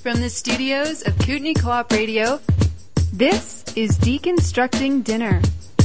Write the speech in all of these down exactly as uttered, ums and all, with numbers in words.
From the studios of Kootenai Co-op Radio, this is Deconstructing Dinner.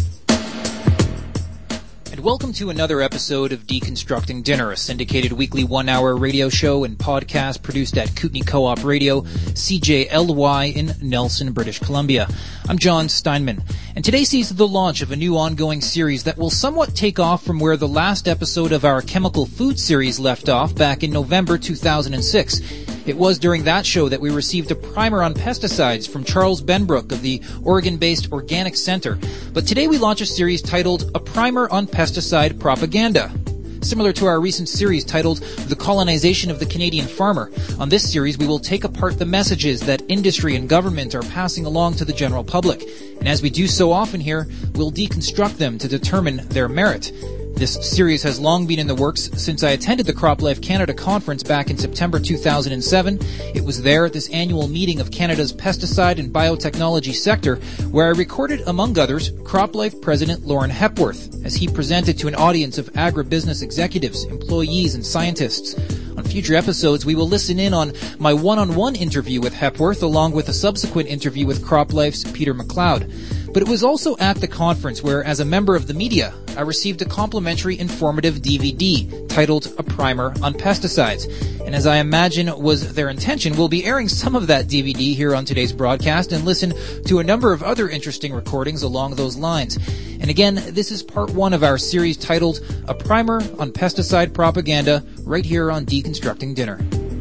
And welcome to another episode of Deconstructing Dinner, a syndicated weekly one-hour radio show and podcast produced at Kootenai Co-op Radio, C J L Y in Nelson, British Columbia. I'm John Steinman, and today sees the launch of a new ongoing series that will somewhat take off from where the last episode of our chemical food series left off back in November two thousand six. It was during that show that we received a primer on pesticides from Charles Benbrook of the Oregon-based Organic Center. But today we launch a series titled A Primer on Pesticide Propaganda. Similar to our recent series titled The Colonization of the Canadian Farmer, on this series we will take apart the messages that industry and government are passing along to the general public. And as we do so often here, we'll deconstruct them to determine their merit. This series has long been in the works since I attended the CropLife Canada conference back in September two thousand seven. It was there at this annual meeting of Canada's pesticide and biotechnology sector where I recorded, among others, CropLife President Lauren Hepworth as he presented to an audience of agribusiness executives, employees, and scientists. On future episodes, we will listen in on my one-on-one interview with Hepworth along with a subsequent interview with CropLife's Peter McLeod. But it was also at the conference where, as a member of the media, I received a complimentary informative D V D titled A Primer on Pesticides. And as I imagine was their intention, we'll be airing some of that D V D here on today's broadcast and listen to a number of other interesting recordings along those lines. And again, this is part one of our series titled A Primer on Pesticide Propaganda, right here on Deconstructing Dinner.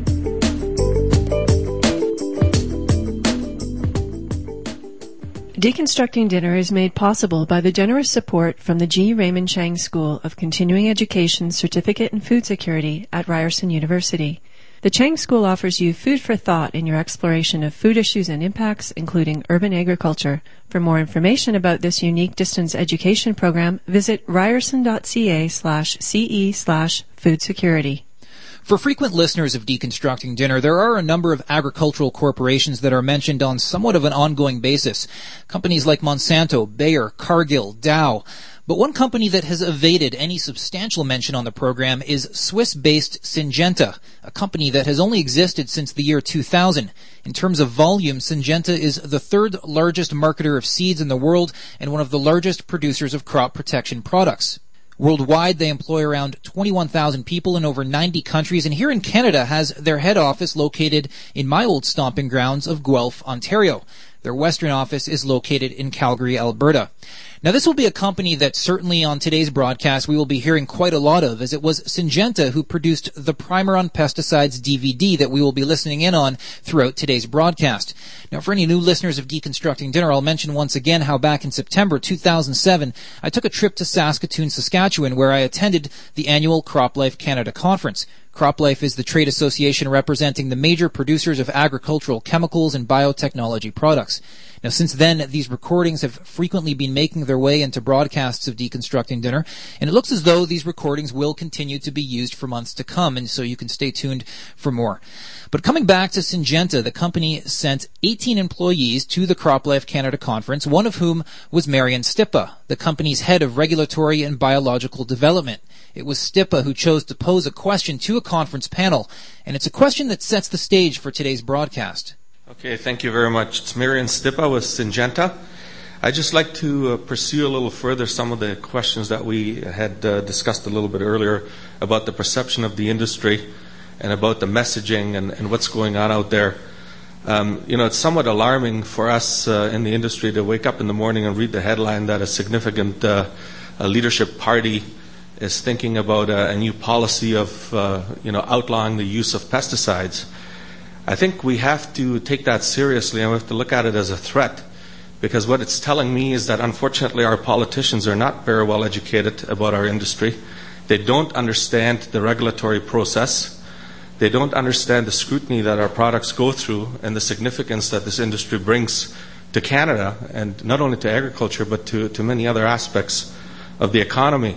Deconstructing Dinner is made possible by the generous support from the G. Raymond Chang School of Continuing Education Certificate in Food Security at Ryerson University. The Chang School offers you food for thought in your exploration of food issues and impacts, including urban agriculture. For more information about this unique distance education program, visit ryerson.ca slash ce slash food security. For frequent listeners of Deconstructing Dinner, there are a number of agricultural corporations that are mentioned on somewhat of an ongoing basis. Companies like Monsanto, Bayer, Cargill, Dow. But one company that has evaded any substantial mention on the program is Swiss-based Syngenta, a company that has only existed since the year two thousand. In terms of volume, Syngenta is the third largest marketer of seeds in the world and one of the largest producers of crop protection products. Worldwide, they employ around twenty-one thousand people in over ninety countries, and here in Canada has their head office located in my old stomping grounds of Guelph, Ontario. Their western office is located in Calgary, Alberta. Now, this will be a company that certainly on today's broadcast we will be hearing quite a lot of, as it was Syngenta who produced the Primer on Pesticides D V D that we will be listening in on throughout today's broadcast. Now, for any new listeners of Deconstructing Dinner, I'll mention once again how back in September two thousand seven, I took a trip to Saskatoon, Saskatchewan, where I attended the annual CropLife Canada conference. CropLife is the trade association representing the major producers of agricultural chemicals and biotechnology products. Now, since then, these recordings have frequently been making their way into broadcasts of Deconstructing Dinner, and it looks as though these recordings will continue to be used for months to come, and so you can stay tuned for more. But coming back to Syngenta, the company sent eighteen employees to the CropLife Canada conference, one of whom was Marian Stippa, the company's head of regulatory and biological development. It was Stippa who chose to pose a question to a conference panel, and it's a question that sets the stage for today's broadcast. Okay, thank you very much. It's Marian Stippa with Syngenta. I'd just like to uh, pursue a little further some of the questions that we had uh, discussed a little bit earlier about the perception of the industry and about the messaging and, and what's going on out there. Um, you know, it's somewhat alarming for us uh, in the industry to wake up in the morning and read the headline that a significant uh, a leadership party is thinking about a, a new policy of, uh, you know, outlawing the use of pesticides. I think we have to take that seriously and we have to look at it as a threat, because what it's telling me is that unfortunately our politicians are not very well educated about our industry. They don't understand the regulatory process. They don't understand the scrutiny that our products go through and the significance that this industry brings to Canada, and not only to agriculture but to, to many other aspects of the economy.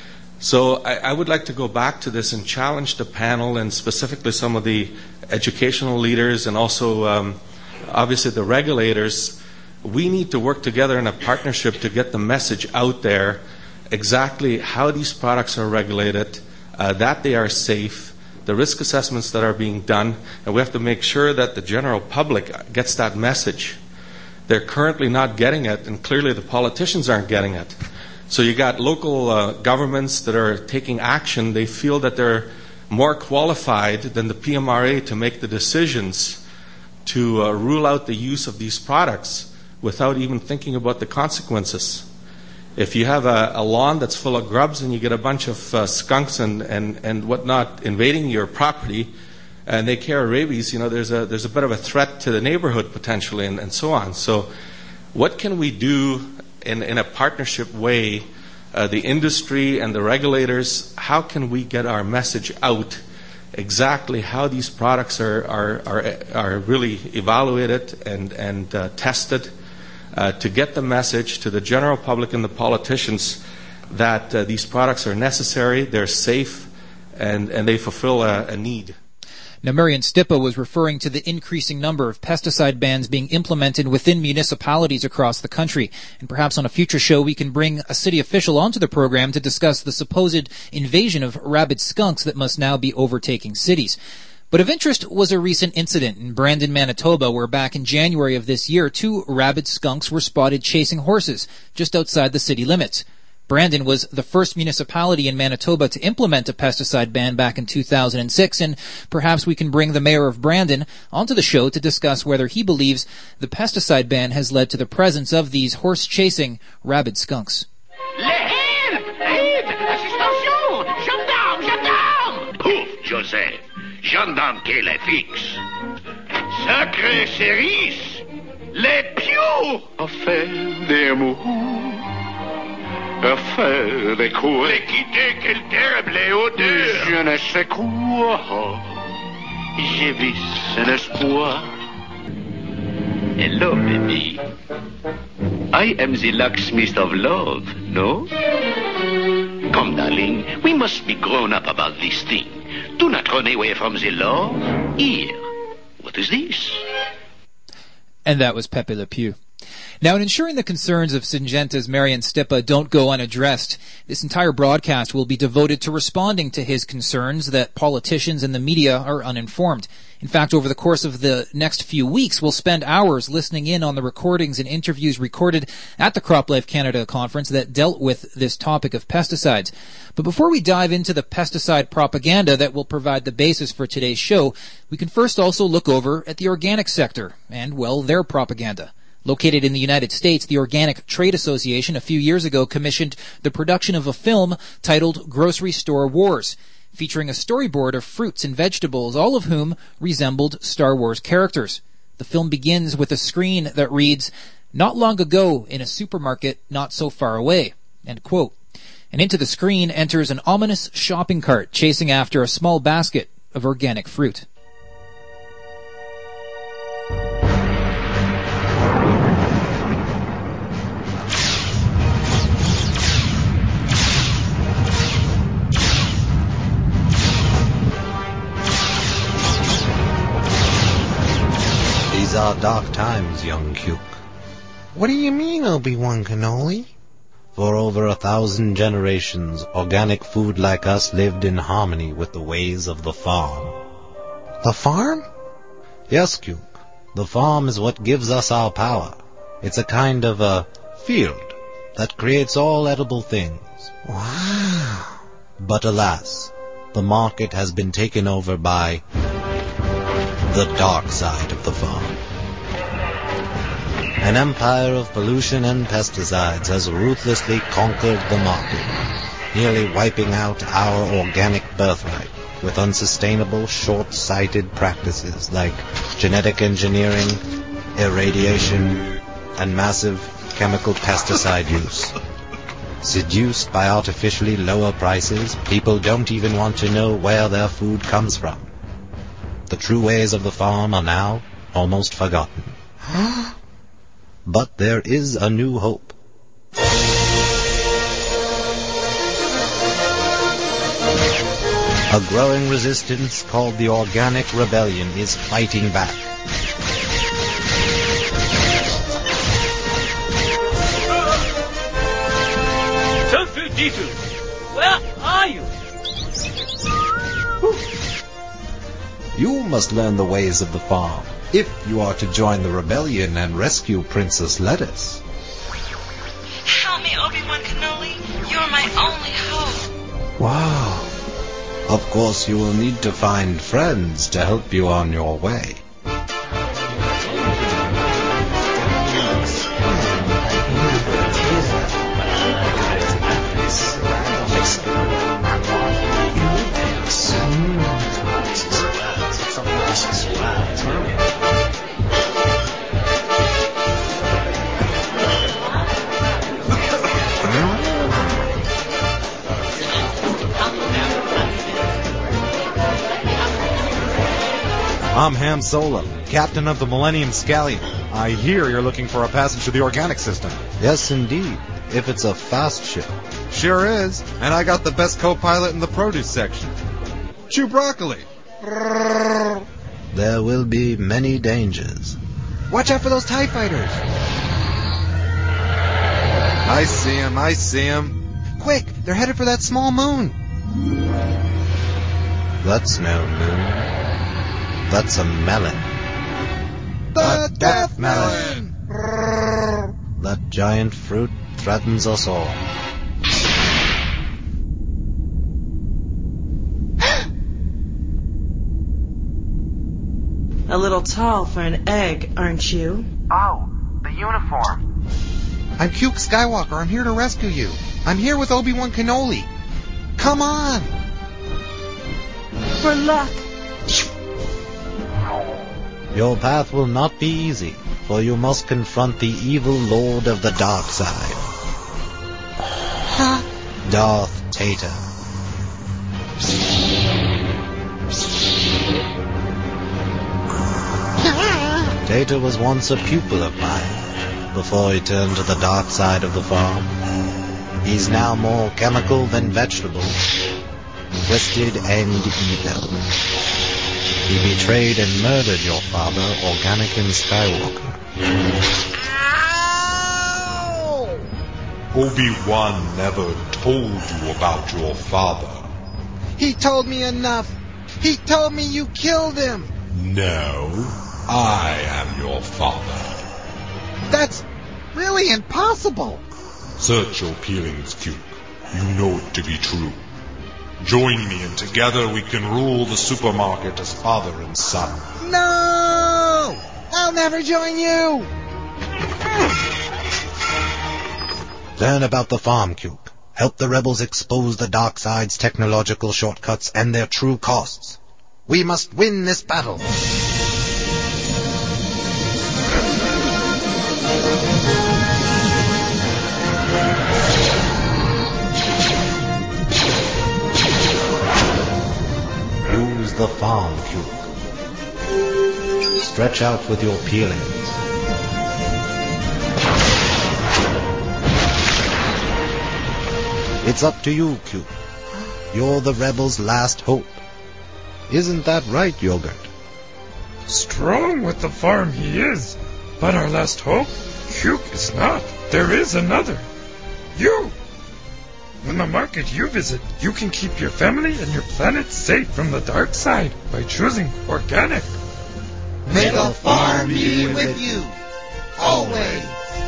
So I, I would like to go back to this and challenge the panel and specifically some of the educational leaders and also um, obviously the regulators. We need to work together in a partnership to get the message out there exactly how these products are regulated, uh, that they are safe, the risk assessments that are being done, and we have to make sure that the general public gets that message. They're currently not getting it, and clearly the politicians aren't getting it. So you got local uh, governments that are taking action. They feel that they're more qualified than the P M R A to make the decisions to uh, rule out the use of these products without even thinking about the consequences. If you have a, a lawn that's full of grubs and you get a bunch of uh, skunks and, and, and whatnot invading your property, and they carry rabies, you know, there's a there's a bit of a threat to the neighborhood potentially, and, and so on. So what can we do in, in a partnership way, uh, the industry and the regulators, how can we get our message out exactly how these products are are, are, are really evaluated and, and uh, tested, Uh, to get the message to the general public and the politicians that uh, these products are necessary, they're safe, and, and they fulfill a, a need. Now, Marian Stipa was referring to the increasing number of pesticide bans being implemented within municipalities across the country. And perhaps on a future show we can bring a city official onto the program to discuss the supposed invasion of rabid skunks that must now be overtaking cities. But of interest was a recent incident in Brandon, Manitoba, where back in January of this year, two rabid skunks were spotted chasing horses just outside the city limits. Brandon was the first municipality in Manitoba to implement a pesticide ban back in two thousand six, and perhaps we can bring the mayor of Brandon onto the show to discuss whether he believes the pesticide ban has led to the presence of these horse-chasing rabid skunks. Pouf, Joseph. Gendarme qu'elle est fixe. Sacré cerise, les pious. Affaire des mots, affaire des coups. Les quitter, quelle terrible odeur. Je ne sais quoi, j'ai vu un espoir. Hello, baby. I am the locksmith of love, no? Come, darling, we must be grown up about this thing. Do not run away from the law. Here, what is this? And that was Pepe Le Pew. Now, in ensuring the concerns of Syngenta's Marian Stipa don't go unaddressed, this entire broadcast will be devoted to responding to his concerns that politicians and the media are uninformed. In fact, over the course of the next few weeks, we'll spend hours listening in on the recordings and interviews recorded at the CropLife Canada conference that dealt with this topic of pesticides. But before we dive into the pesticide propaganda that will provide the basis for today's show, we can first also look over at the organic sector and, well, their propaganda. Located in the United States, the Organic Trade Association a few years ago commissioned the production of a film titled Grocery Store Wars, featuring a storyboard of fruits and vegetables, all of whom resembled Star Wars characters. The film begins with a screen that reads, "Not long ago in a supermarket not so far away," end quote. And into the screen enters an ominous shopping cart chasing after a small basket of organic fruit. These are dark times, young Cuke. What do you mean, Obi-Wan Kenobi? For over a thousand generations, organic food like us lived in harmony with the ways of the farm. The farm? Yes, Cuke. The farm is what gives us our power. It's a kind of a field that creates all edible things. Wow. But alas, the market has been taken over by the dark side of the farm. An empire of pollution and pesticides has ruthlessly conquered the market, nearly wiping out our organic birthright with unsustainable, short-sighted practices like genetic engineering, irradiation, and massive chemical pesticide use. Seduced by artificially lower prices, people don't even want to know where their food comes from. The true ways of the farm are now almost forgotten. But there is a new hope. A growing resistance called the Organic Rebellion is fighting back. Tofu Difu, where are you? You must learn the ways of the farm, if you are to join the rebellion and rescue Princess Lettuce. Help me, Obi-Wan Kenobi. You're my only hope. Wow. Of course, you will need to find friends to help you on your way. I'm Ham Solo, captain of the Millennium Scallion. I hear you're looking for a passage to the organic system. Yes, indeed, if it's a fast ship. Sure is, and I got the best co-pilot in the produce section. Chew broccoli. There will be many dangers. Watch out for those TIE fighters. I see him, I see him. Quick, they're headed for that small moon. That's no moon. That's a melon. The Death Melon! That giant fruit threatens us all. A little tall for an egg, aren't you? Oh, the uniform. I'm Cuke Skywalker. I'm here to rescue you. I'm here with Obi-Wan Kenobi. Come on! For luck. Your path will not be easy, for you must confront the evil Lord of the Dark Side. Huh? Darth Tater. Tater was once a pupil of mine, before he turned to the dark side of the farm. He's now more chemical than vegetable, twisted and evil. He betrayed and murdered your father, Organican Skywalker. Ow! Obi-Wan never told you about your father. He told me enough. He told me you killed him. No, I am your father. That's really impossible. Search your peelings, Cuke. You know it to be true. Join me, and together we can rule the supermarket as father and son. No! I'll never join you! Learn about the farm, Cuke. Help the rebels expose the dark side's technological shortcuts and their true costs. We must win this battle. Use the farm, Cuke. Stretch out with your peelings. It's up to you, Cuke. You're the rebels' last hope. Isn't that right, Yogurt? Strong with the farm he is, but our last hope, Cuke is not. There is another. You! In the market you visit, you can keep your family and your planet safe from the dark side by choosing organic. May the farm be with you, always.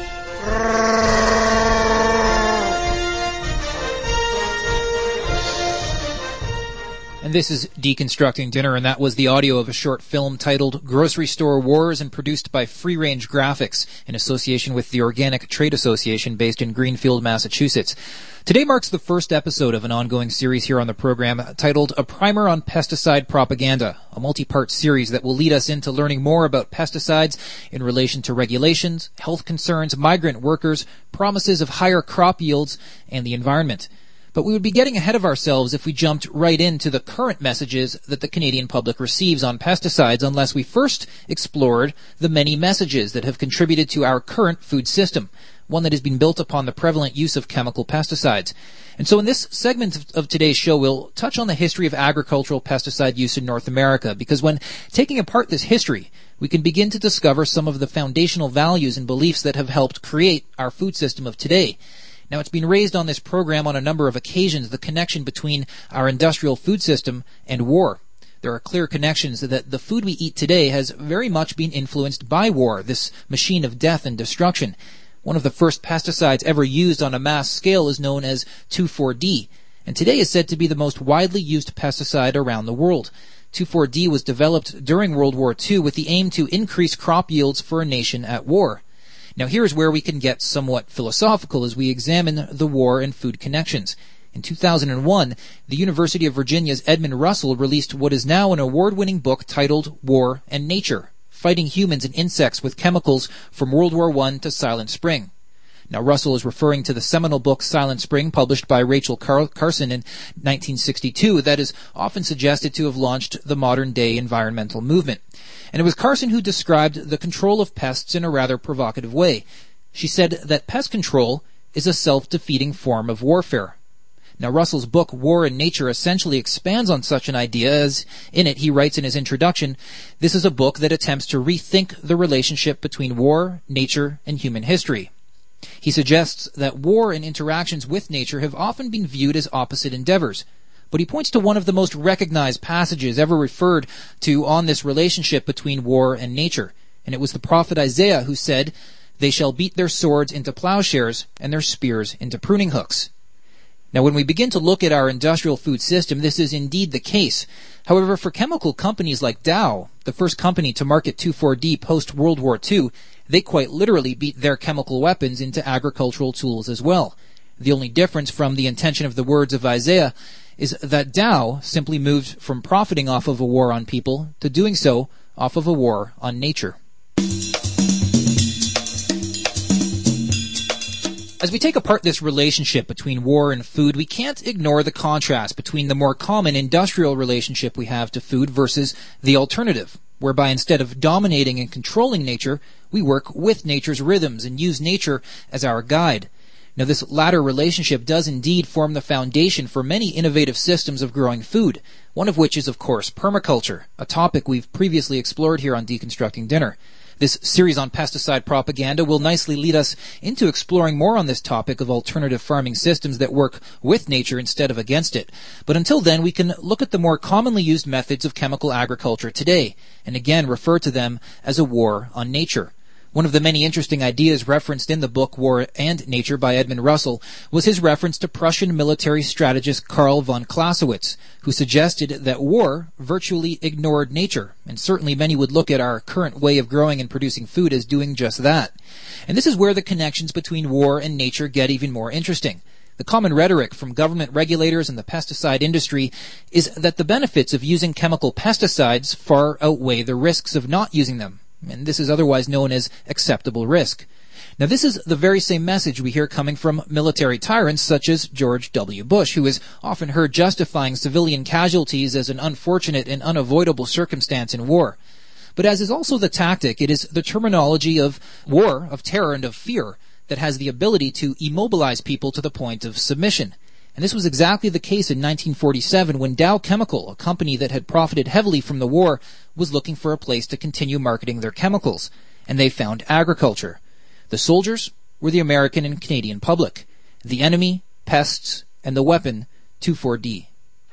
And this is Deconstructing Dinner, and that was the audio of a short film titled Grocery Store Wars and produced by Free Range Graphics in association with the Organic Trade Association based in Greenfield, Massachusetts. Today marks the first episode of an ongoing series here on the program titled A Primer on Pesticide Propaganda, a multi-part series that will lead us into learning more about pesticides in relation to regulations, health concerns, migrant workers, promises of higher crop yields, and the environment. But we would be getting ahead of ourselves if we jumped right into the current messages that the Canadian public receives on pesticides unless we first explored the many messages that have contributed to our current food system, one that has been built upon the prevalent use of chemical pesticides. And so in this segment of, of today's show, we'll touch on the history of agricultural pesticide use in North America, because when taking apart this history, we can begin to discover some of the foundational values and beliefs that have helped create our food system of today. Now, it's been raised on this program on a number of occasions, the connection between our industrial food system and war. There are clear connections that the food we eat today has very much been influenced by war, this machine of death and destruction. One of the first pesticides ever used on a mass scale is known as two four D, and today is said to be the most widely used pesticide around the world. two four D was developed during World War Two with the aim to increase crop yields for a nation at war. Now here's where we can get somewhat philosophical as we examine the war and food connections. In two thousand one, the University of Virginia's Edmund Russell released what is now an award-winning book titled War and Nature: Fighting Humans and Insects with Chemicals from World War One to Silent Spring. Now, Russell is referring to the seminal book Silent Spring, published by Rachel Car- Carson in nineteen sixty-two, that is often suggested to have launched the modern-day environmental movement. And it was Carson who described the control of pests in a rather provocative way. She said that pest control is a self-defeating form of warfare. Now, Russell's book, War and Nature, essentially expands on such an idea, as in it he writes in his introduction, this is a book that attempts to rethink the relationship between war, nature, and human history. He suggests that war and interactions with nature have often been viewed as opposite endeavors, but he points to one of the most recognized passages ever referred to on this relationship between war and nature, and it was the prophet Isaiah who said, "They shall beat their swords into plowshares and their spears into pruning hooks." Now, when we begin to look at our industrial food system, this is indeed the case. However, for chemical companies like Dow, the first company to market two four D post-World War Two, they quite literally beat their chemical weapons into agricultural tools as well. The only difference from the intention of the words of Isaiah is that Dow simply moved from profiting off of a war on people to doing so off of a war on nature. As we take apart this relationship between war and food, we can't ignore the contrast between the more common industrial relationship we have to food versus the alternative, whereby instead of dominating and controlling nature, we work with nature's rhythms and use nature as our guide. Now, this latter relationship does indeed form the foundation for many innovative systems of growing food, one of which is, of course, permaculture, a topic we've previously explored here on Deconstructing Dinner. This series on pesticide propaganda will nicely lead us into exploring more on this topic of alternative farming systems that work with nature instead of against it. But until then, we can look at the more commonly used methods of chemical agriculture today, and again refer to them as a war on nature. One of the many interesting ideas referenced in the book War and Nature by Edmund Russell was his reference to Prussian military strategist Karl von Clausewitz, who suggested that war virtually ignored nature, and certainly many would look at our current way of growing and producing food as doing just that. And this is where the connections between war and nature get even more interesting. The common rhetoric from government regulators and the pesticide industry is that the benefits of using chemical pesticides far outweigh the risks of not using them. And this is otherwise known as acceptable risk. Now, this is the very same message we hear coming from military tyrants such as George W. Bush, who is often heard justifying civilian casualties as an unfortunate and unavoidable circumstance in war. But as is also the tactic, it is the terminology of war, of terror, and of fear that has the ability to immobilize people to the point of submission. And this was exactly the case in nineteen forty-seven when Dow Chemical, a company that had profited heavily from the war, was looking for a place to continue marketing their chemicals. And they found agriculture. The soldiers were the American and Canadian public. The enemy, pests, and the weapon, two four D.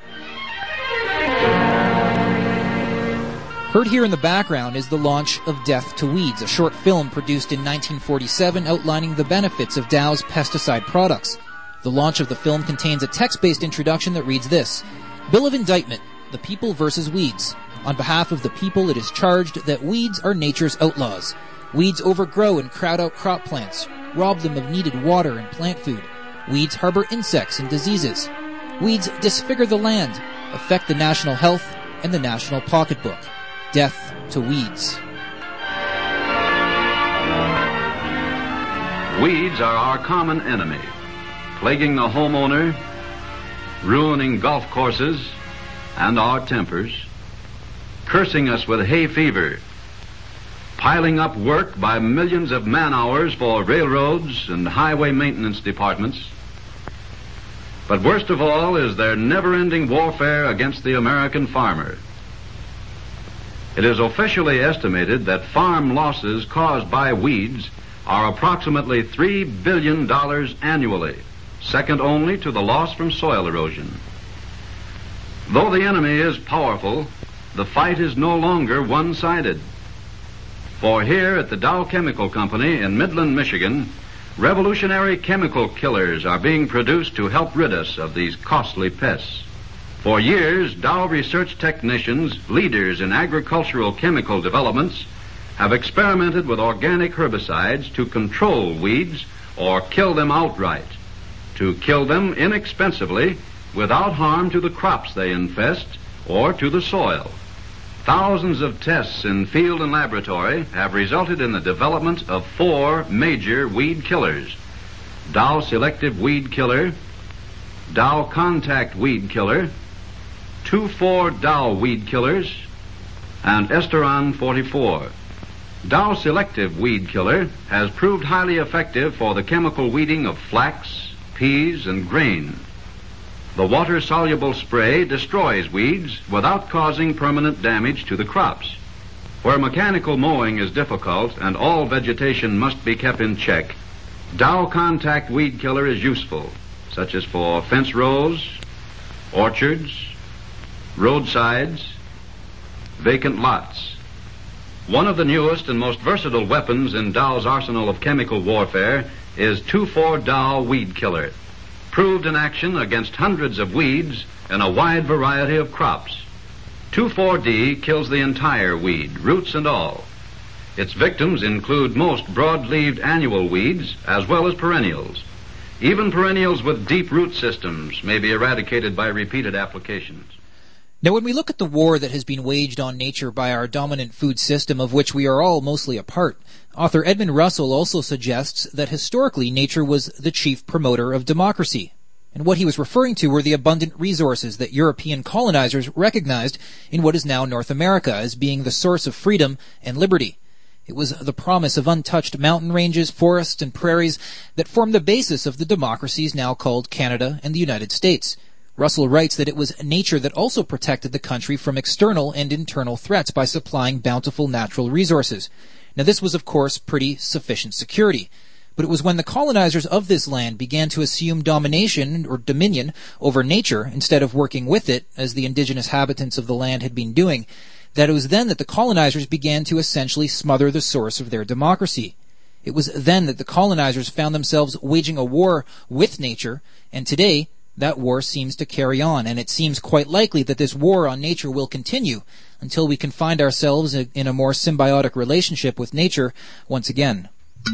Heard here in the background is the launch of Death to Weeds, a short film produced in nineteen forty-seven outlining the benefits of Dow's pesticide products. The launch of the film contains a text-based introduction that reads this: Bill of Indictment, the people versus weeds. On behalf of the people, it is charged that weeds are nature's outlaws. Weeds overgrow and crowd out crop plants, rob them of needed water and plant food. Weeds harbor insects and diseases. Weeds disfigure the land, affect the national health and the national pocketbook. Death to weeds. Weeds are our common enemy, plaguing the homeowner, ruining golf courses and our tempers, cursing us with hay fever, piling up work by millions of man-hours for railroads and highway maintenance departments. But worst of all is their never-ending warfare against the American farmer. It is officially estimated that farm losses caused by weeds are approximately three billion dollars annually, second only to the loss from soil erosion. Though the enemy is powerful, the fight is no longer one-sided. For here at the Dow Chemical Company in Midland, Michigan, revolutionary chemical killers are being produced to help rid us of these costly pests. For years, Dow research technicians, leaders in agricultural chemical developments, have experimented with organic herbicides to control weeds or kill them outright, to kill them inexpensively without harm to the crops they infest or to the soil. Thousands of tests in field and laboratory have resulted in the development of four major weed killers: Dow Selective Weed Killer, Dow Contact Weed Killer, two four Dow Weed Killers, and Esteron forty-four. Dow Selective Weed Killer has proved highly effective for the chemical weeding of flax, peas, and grain. The water-soluble spray destroys weeds without causing permanent damage to the crops. Where mechanical mowing is difficult and all vegetation must be kept in check, Dow Contact Weed Killer is useful, such as for fence rows, orchards, roadsides, vacant lots. One of the newest and most versatile weapons in Dow's arsenal of chemical warfare is two four Dow Weed Killer, proved in action against hundreds of weeds in a wide variety of crops. two four D kills the entire weed, roots and all. Its victims include most broad-leaved annual weeds as well as perennials. Even perennials with deep root systems may be eradicated by repeated applications. Now, when we look at the war that has been waged on nature by our dominant food system, of which we are all mostly a part, author Edmund Russell also suggests that historically nature was the chief promoter of democracy. And what he was referring to were the abundant resources that European colonizers recognized in what is now North America as being the source of freedom and liberty. It was the promise of untouched mountain ranges, forests, and prairies that formed the basis of the democracies now called Canada and the United States. Russell writes that it was nature that also protected the country from external and internal threats by supplying bountiful natural resources. Now, this was, of course, pretty sufficient security. But it was when the colonizers of this land began to assume domination or dominion over nature instead of working with it, as the indigenous habitants of the land had been doing, that it was then that the colonizers began to essentially smother the source of their democracy. It was then that the colonizers found themselves waging a war with nature, and today that war seems to carry on, and it seems quite likely that this war on nature will continue until we can find ourselves in a more symbiotic relationship with nature once again.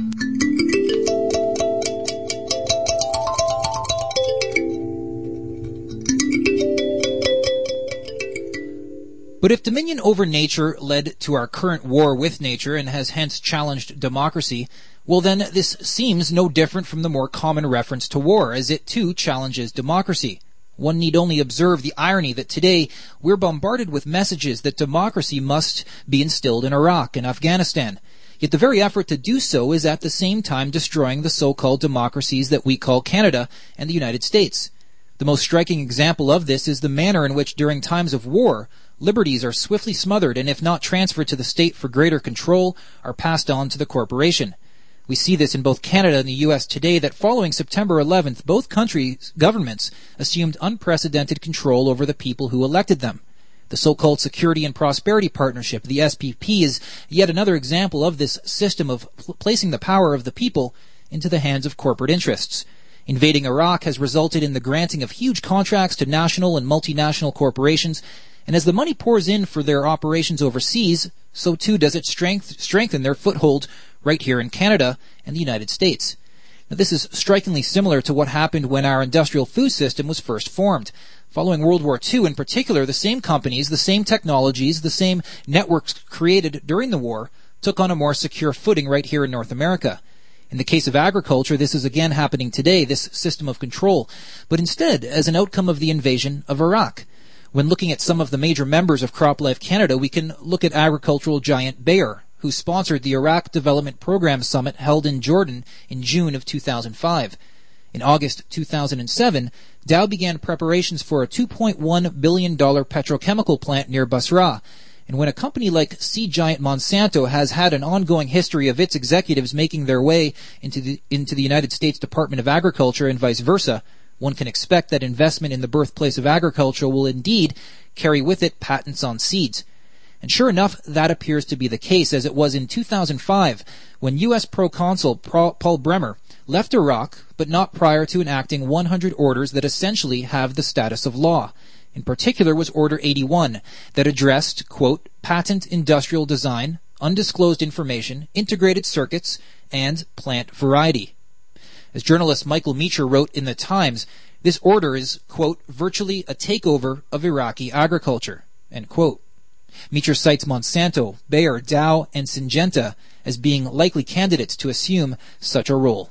But if dominion over nature led to our current war with nature and has hence challenged democracy, well then this seems no different from the more common reference to war, as it too challenges democracy. One need only observe the irony that today we're bombarded with messages that democracy must be instilled in Iraq and Afghanistan. Yet the very effort to do so is at the same time destroying the so-called democracies that we call Canada and the United States. The most striking example of this is the manner in which during times of war, liberties are swiftly smothered and if not transferred to the state for greater control, are passed on to the corporation. We see this in both Canada and the U S today, that following September eleventh, both countries' governments assumed unprecedented control over the people who elected them. The so-called Security and Prosperity Partnership, the S P P, is yet another example of this system of pl- placing the power of the people into the hands of corporate interests. Invading Iraq has resulted in the granting of huge contracts to national and multinational corporations, and as the money pours in for their operations overseas, so too does it strength, strengthen their foothold right here in Canada and the United States. Now, this is strikingly similar to what happened when our industrial food system was first formed. Following World War Two in particular, the same companies, the same technologies, the same networks created during the war took on a more secure footing right here in North America. In the case of agriculture, this is again happening today, this system of control, but instead as an outcome of the invasion of Iraq. When looking at some of the major members of CropLife Canada, we can look at agricultural giant Bayer, who sponsored the Iraq Development Program Summit held in Jordan in June of two thousand five. In August two thousand seven, Dow began preparations for a two point one billion dollars petrochemical plant near Basra. And when a company like seed giant Monsanto has had an ongoing history of its executives making their way into the, into the United States Department of Agriculture and vice versa, one can expect that investment in the birthplace of agriculture will indeed carry with it patents on seeds. And sure enough, that appears to be the case, as it was in two thousand five, when U S Proconsul Paul Bremer left Iraq, but not prior to enacting one hundred orders that essentially have the status of law. In particular was Order eighty-one, that addressed, quote, patent industrial design, undisclosed information, integrated circuits, and plant variety. As journalist Michael Meacher wrote in The Times, this order is, quote, virtually a takeover of Iraqi agriculture, end quote. Meacher cites Monsanto, Bayer, Dow, and Syngenta as being likely candidates to assume such a role.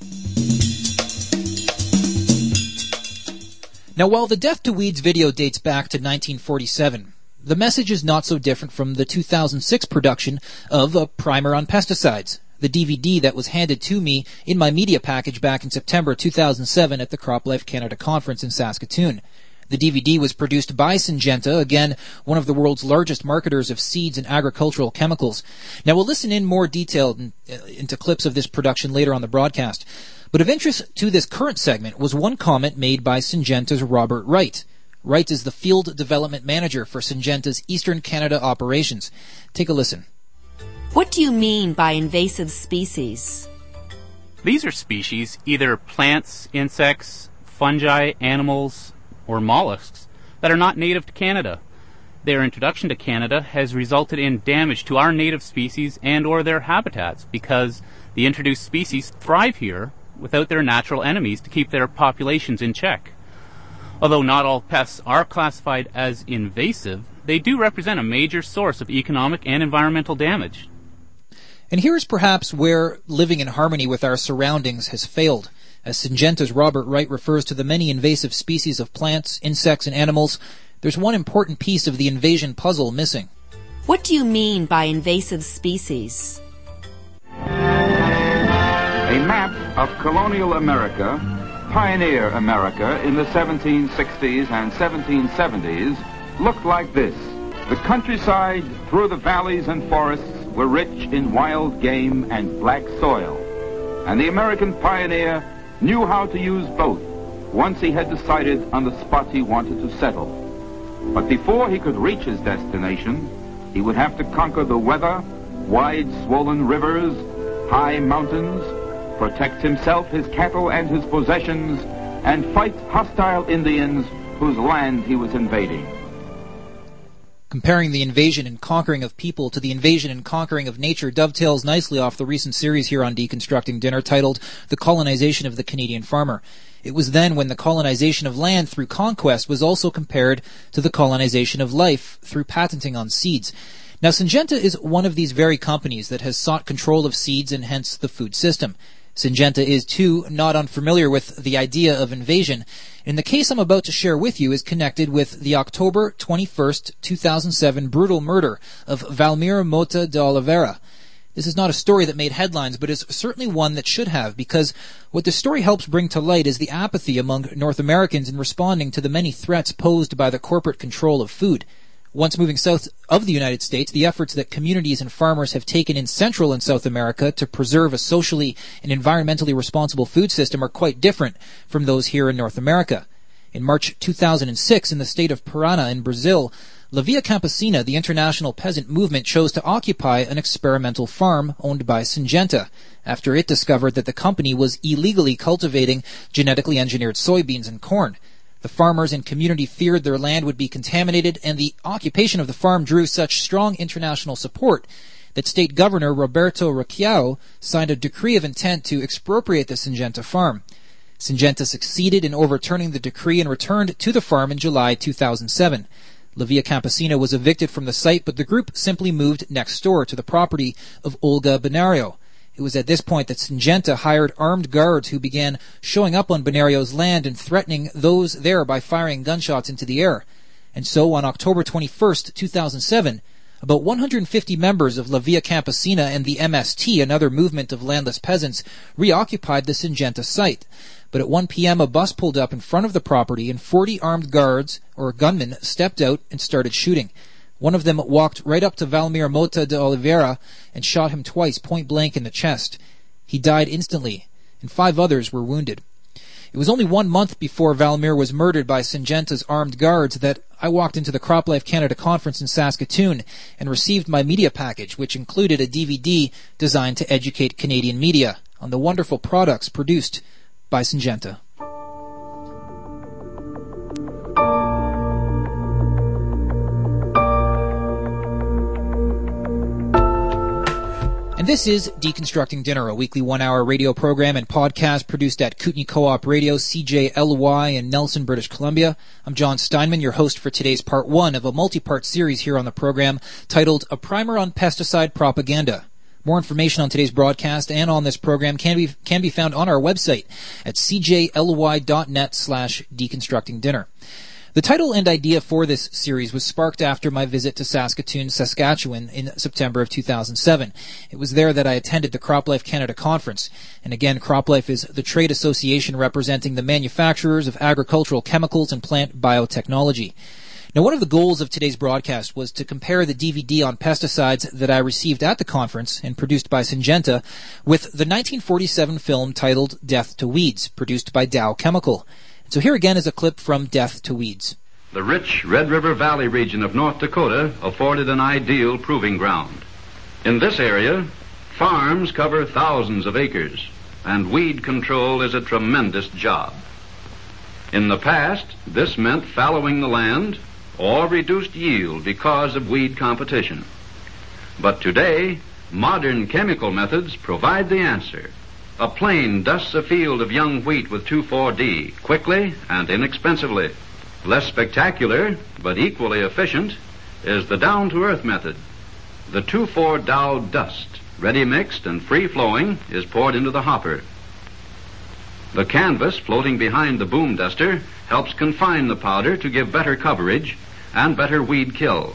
Now, while the Death to Weeds video dates back to nineteen forty-seven, the message is not so different from the two thousand six production of A Primer on Pesticides, the D V D that was handed to me in my media package back in September two thousand seven at the CropLife Canada conference in Saskatoon. The D V D was produced by Syngenta, again, one of the world's largest marketers of seeds and agricultural chemicals. Now, we'll listen in more detail in, uh, into clips of this production later on the broadcast. But of interest to this current segment was one comment made by Syngenta's Robert Wright. Wright is the Field Development Manager for Syngenta's Eastern Canada operations. Take a listen. What do you mean by invasive species? These are species, either plants, insects, fungi, animals, or mollusks, that are not native to Canada. Their introduction to Canada has resulted in damage to our native species and or their habitats because the introduced species thrive here without their natural enemies to keep their populations in check. Although not all pests are classified as invasive, they do represent a major source of economic and environmental damage. And here is perhaps where living in harmony with our surroundings has failed. As Syngenta's Robert Wright refers to the many invasive species of plants, insects, and animals, there's one important piece of the invasion puzzle missing. What do you mean by invasive species? A map of colonial America, pioneer America in the seventeen sixties and seventeen seventies looked like this. The countryside through the valleys and forests were rich in wild game and black soil. And the American pioneer knew how to use both once he had decided on the spot he wanted to settle. But before he could reach his destination, he would have to conquer the weather, wide swollen rivers, high mountains, protect himself, his cattle, and his possessions, and fight hostile Indians whose land he was invading. Comparing the invasion and conquering of people to the invasion and conquering of nature dovetails nicely off the recent series here on Deconstructing Dinner titled The Colonization of the Canadian Farmer. It was then when the colonization of land through conquest was also compared to the colonization of life through patenting on seeds. Now, Syngenta is one of these very companies that has sought control of seeds and hence the food system. Syngenta is, too, not unfamiliar with the idea of invasion. And the case I'm about to share with you is connected with the October twenty-first, two thousand seven brutal murder of Valmir Mota de Oliveira. This is not a story that made headlines, but is certainly one that should have, because what the story helps bring to light is the apathy among North Americans in responding to the many threats posed by the corporate control of food. Once moving south of the United States, the efforts that communities and farmers have taken in Central and South America to preserve a socially and environmentally responsible food system are quite different from those here in North America. In March two thousand six, in the state of Parana in Brazil, La Via Campesina, the international peasant movement, chose to occupy an experimental farm owned by Syngenta after it discovered that the company was illegally cultivating genetically engineered soybeans and corn. The farmers and community feared their land would be contaminated, and the occupation of the farm drew such strong international support that State Governor Roberto Requião signed a decree of intent to expropriate the Syngenta farm. Syngenta succeeded in overturning the decree and returned to the farm in July two thousand seven. La Via Campesina was evicted from the site, but the group simply moved next door to the property of Olga Benario. It was at this point that Syngenta hired armed guards who began showing up on Benario's land and threatening those there by firing gunshots into the air. And so on October twenty-first, two thousand seven, about one hundred fifty members of La Via Campesina and the M S T, another movement of landless peasants, reoccupied the Syngenta site. But at one p.m. a bus pulled up in front of the property and forty armed guards, or gunmen, stepped out and started shooting. One of them walked right up to Valmir Mota de Oliveira and shot him twice point blank in the chest. He died instantly, and five others were wounded. It was only one month before Valmir was murdered by Syngenta's armed guards that I walked into the CropLife Canada conference in Saskatoon and received my media package, which included a D V D designed to educate Canadian media on the wonderful products produced by Syngenta. And this is Deconstructing Dinner, a weekly one-hour radio program and podcast produced at Kootenay Co-op Radio, C J L Y in Nelson, British Columbia. I'm John Steinman, your host for today's part one of a multi-part series here on the program titled A Primer on Pesticide Propaganda. More information on today's broadcast and on this program can be can be found on our website at c j l y dot net slash deconstructing dinner. The title and idea for this series was sparked after my visit to Saskatoon, Saskatchewan in September of two thousand seven. It was there that I attended the CropLife Canada conference. And again, CropLife is the trade association representing the manufacturers of agricultural chemicals and plant biotechnology. Now, one of the goals of today's broadcast was to compare the D V D on pesticides that I received at the conference and produced by Syngenta with the nineteen forty-seven film titled Death to Weeds, produced by Dow Chemical. So here again is a clip from Death to Weeds. The rich Red River Valley region of North Dakota afforded an ideal proving ground. In this area, farms cover thousands of acres, and weed control is a tremendous job. In the past, this meant fallowing the land or reduced yield because of weed competition. But today, modern chemical methods provide the answer. A plane dusts a field of young wheat with two four D quickly and inexpensively. Less spectacular, but equally efficient, is the down-to-earth method. The two four Dow dust, ready mixed and free-flowing, is poured into the hopper. The canvas floating behind the boom duster helps confine the powder to give better coverage and better weed kill.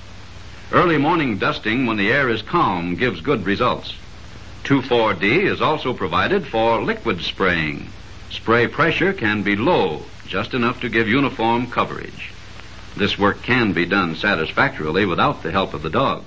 Early morning dusting when the air is calm gives good results. two four D is also provided for liquid spraying. Spray pressure can be low, just enough to give uniform coverage. This work can be done satisfactorily without the help of the dog.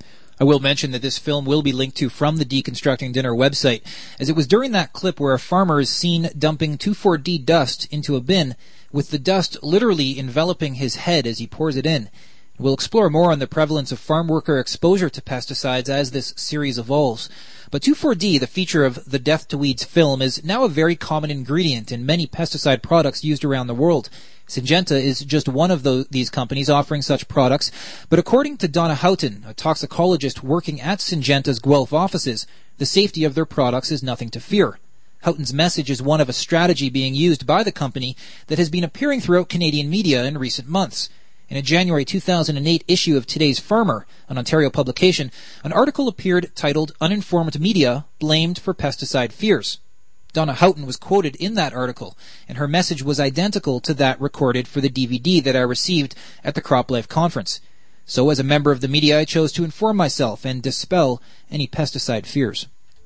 I will mention that this film will be linked to from the Deconstructing Dinner website, as it was during that clip where a farmer is seen dumping two four D dust into a bin, with the dust literally enveloping his head as he pours it in. We'll explore more on the prevalence of farm worker exposure to pesticides as this series evolves. But two four D, the feature of the Death to Weeds film, is now a very common ingredient in many pesticide products used around the world. Syngenta is just one of those, these companies offering such products, but according to Donna Houghton, a toxicologist working at Syngenta's Guelph offices, the safety of their products is nothing to fear. Houghton's message is one of a strategy being used by the company that has been appearing throughout Canadian media in recent months. In a January two thousand eight issue of Today's Farmer, an Ontario publication, an article appeared titled Uninformed Media Blamed for Pesticide Fears. Donna Houghton was quoted in that article, and her message was identical to that recorded for the D V D that I received at the CropLife conference. So as a member of the media, I chose to inform myself and dispel any pesticide fears.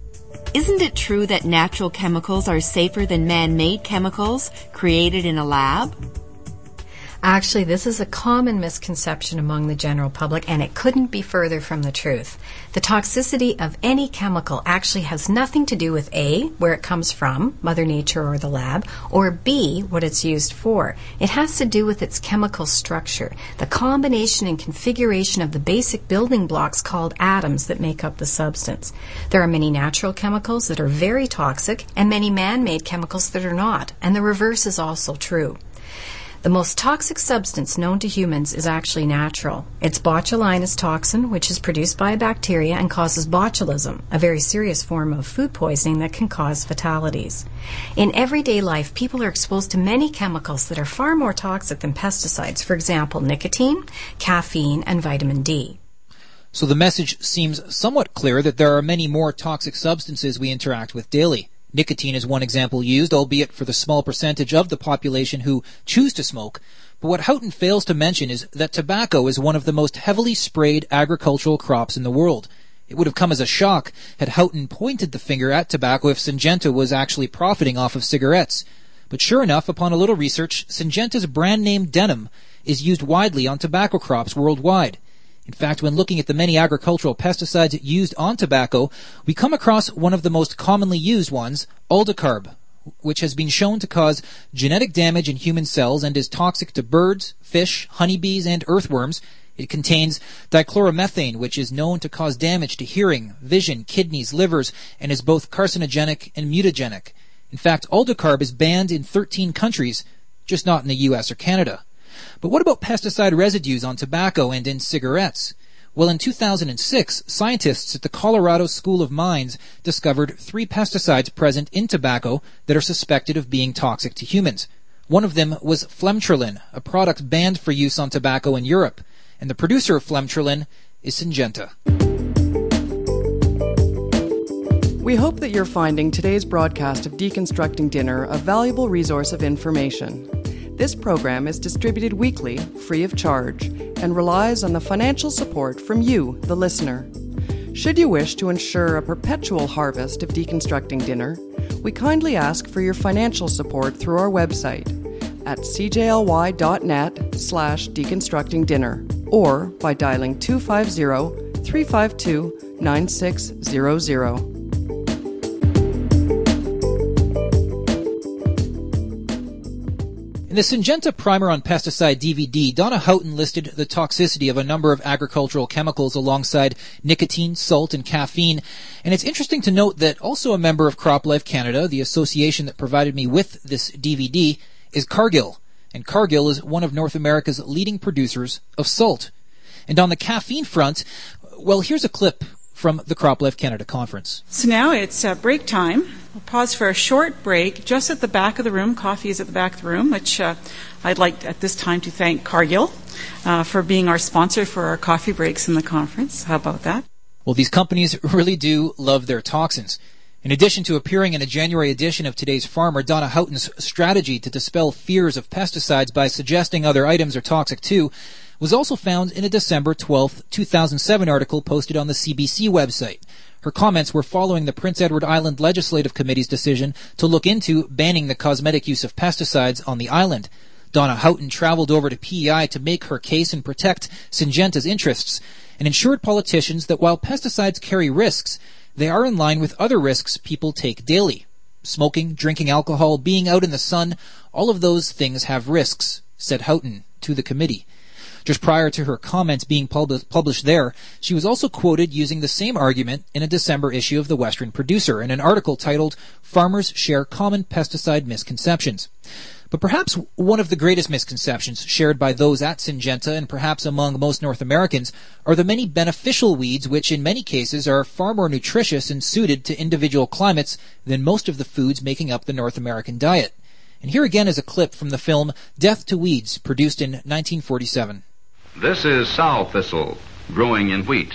Isn't it true that natural chemicals are safer than man-made chemicals created in a lab? Actually, this is a common misconception among the general public, and it couldn't be further from the truth. The toxicity of any chemical actually has nothing to do with A, where it comes from, Mother Nature or the lab, or B, what it's used for. It has to do with its chemical structure, the combination and configuration of the basic building blocks called atoms that make up the substance. There are many natural chemicals that are very toxic and many man-made chemicals that are not, and the reverse is also true. The most toxic substance known to humans is actually natural. It's botulinus toxin, which is produced by a bacteria and causes botulism, a very serious form of food poisoning that can cause fatalities. In everyday life, people are exposed to many chemicals that are far more toxic than pesticides, for example, nicotine, caffeine, and vitamin D. So the message seems somewhat clear that there are many more toxic substances we interact with daily. Nicotine is one example used, albeit for the small percentage of the population who choose to smoke. But what Houghton fails to mention is that tobacco is one of the most heavily sprayed agricultural crops in the world. It would have come as a shock had Houghton pointed the finger at tobacco if Syngenta was actually profiting off of cigarettes. But sure enough, upon a little research, Syngenta's brand name Denim is used widely on tobacco crops worldwide. In fact, when looking at the many agricultural pesticides used on tobacco, we come across one of the most commonly used ones, aldicarb, which has been shown to cause genetic damage in human cells and is toxic to birds, fish, honeybees, and earthworms. It contains dichloromethane, which is known to cause damage to hearing, vision, kidneys, livers, and is both carcinogenic and mutagenic. In fact, aldicarb is banned in thirteen countries, just not in the U S or Canada. But what about pesticide residues on tobacco and in cigarettes? Well, in two thousand six, scientists at the Colorado School of Mines discovered three pesticides present in tobacco that are suspected of being toxic to humans. One of them was flemtrolin, a product banned for use on tobacco in Europe. And the producer of flemtrolin is Syngenta. We hope that you're finding today's broadcast of Deconstructing Dinner a valuable resource of information. This program is distributed weekly, free of charge, and relies on the financial support from you, the listener. Should you wish to ensure a perpetual harvest of Deconstructing Dinner, we kindly ask for your financial support through our website at cjly.net slash deconstructing dinner or by dialing two five zero, three five two, nine six zero zero. In the Syngenta Primer on Pesticide D V D, Donna Houghton listed the toxicity of a number of agricultural chemicals alongside nicotine, salt, and caffeine. And it's interesting to note that also a member of CropLife Canada, the association that provided me with this D V D, is Cargill. And Cargill is one of North America's leading producers of salt. And on the caffeine front, well, here's a clip from the CropLife Canada conference. So now it's uh, break time. We'll pause for a short break just at the back of the room. Coffee is at the back of the room, which uh, I'd like at this time to thank Cargill uh, for being our sponsor for our coffee breaks in the conference. How about that? Well, these companies really do love their toxins. In addition to appearing in a January edition of Today's Farmer, Donna Houghton's strategy to dispel fears of pesticides by suggesting other items are toxic too was also found in a December twelfth, two thousand seven article posted on the C B C website. Her comments were following the Prince Edward Island Legislative Committee's decision to look into banning the cosmetic use of pesticides on the island. Donna Houghton traveled over to P E I to make her case and protect Syngenta's interests, and assured politicians that while pesticides carry risks, they are in line with other risks people take daily. Smoking, drinking alcohol, being out in the sun, all of those things have risks, said Houghton to the committee. Just prior to her comments being pub- published there, she was also quoted using the same argument in a December issue of the Western Producer in an article titled "Farmers Share Common Pesticide Misconceptions." But perhaps one of the greatest misconceptions shared by those at Syngenta and perhaps among most North Americans are the many beneficial weeds which in many cases are far more nutritious and suited to individual climates than most of the foods making up the North American diet. And here again is a clip from the film Death to Weeds, produced in nineteen forty-seven. This is sow thistle growing in wheat,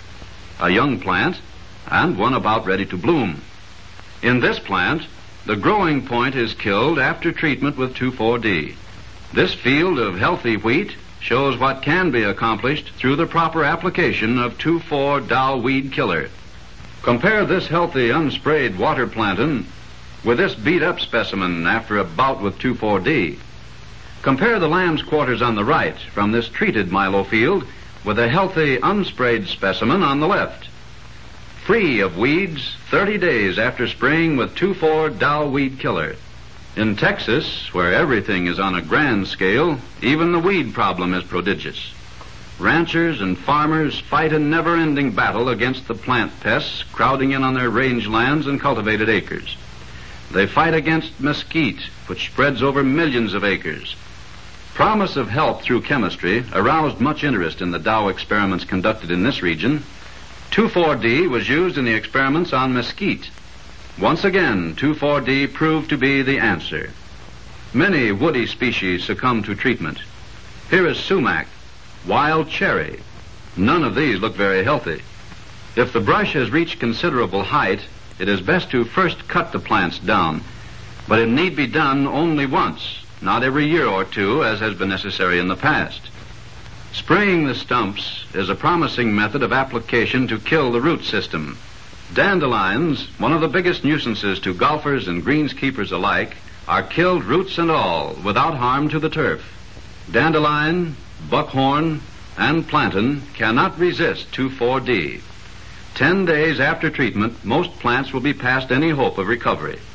a young plant and one about ready to bloom. In this plant, the growing point is killed after treatment with two four D. This field of healthy wheat shows what can be accomplished through the proper application of two four Dow weed killer. Compare this healthy unsprayed water plantain with this beat-up specimen after a bout with two four D. Compare the lamb's quarters on the right from this treated milo field with a healthy unsprayed specimen on the left. Free of weeds thirty days after spraying with two four Dow weed killer. In Texas, where everything is on a grand scale, even the weed problem is prodigious. Ranchers and farmers fight a never-ending battle against the plant pests crowding in on their rangelands and cultivated acres. They fight against mesquite, which spreads over millions of acres. Promise of help through chemistry aroused much interest in the Dow experiments conducted in this region. two four D was used in the experiments on mesquite. Once again, two four D proved to be the answer. Many woody species succumb to treatment. Here is sumac, wild cherry. None of these look very healthy. If the brush has reached considerable height, it is best to first cut the plants down, but it need be done only once, not every year or two as has been necessary in the past. Spraying the stumps is a promising method of application to kill the root system. Dandelions, one of the biggest nuisances to golfers and greenskeepers alike, are killed roots and all without harm to the turf. Dandelion, buckhorn, and plantain cannot resist two four D. Ten days after treatment, most plants will be past any hope of recovery.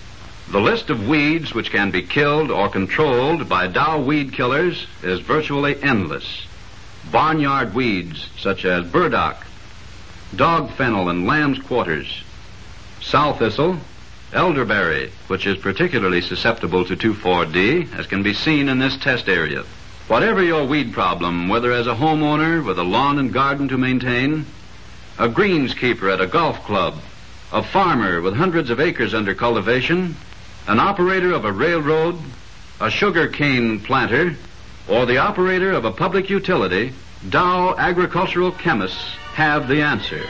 The list of weeds which can be killed or controlled by Dow weed killers is virtually endless. Barnyard weeds such as burdock, dog fennel and lamb's quarters, sow thistle, elderberry, which is particularly susceptible to two four D, as can be seen in this test area. Whatever your weed problem, whether as a homeowner with a lawn and garden to maintain, a greenskeeper at a golf club, a farmer with hundreds of acres under cultivation, an operator of a railroad, a sugar cane planter, or the operator of a public utility, Dow agricultural chemists have the answer.